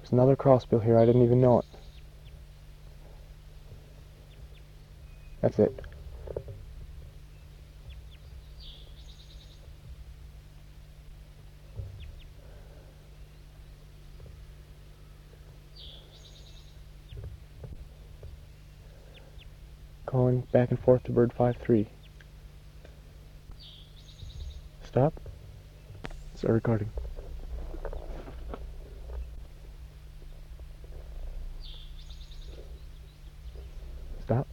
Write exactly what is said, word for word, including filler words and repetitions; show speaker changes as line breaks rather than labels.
There's another crossbill here, I didn't even know it. That's it. Going back and forth to bird five three. Stop. Start recording.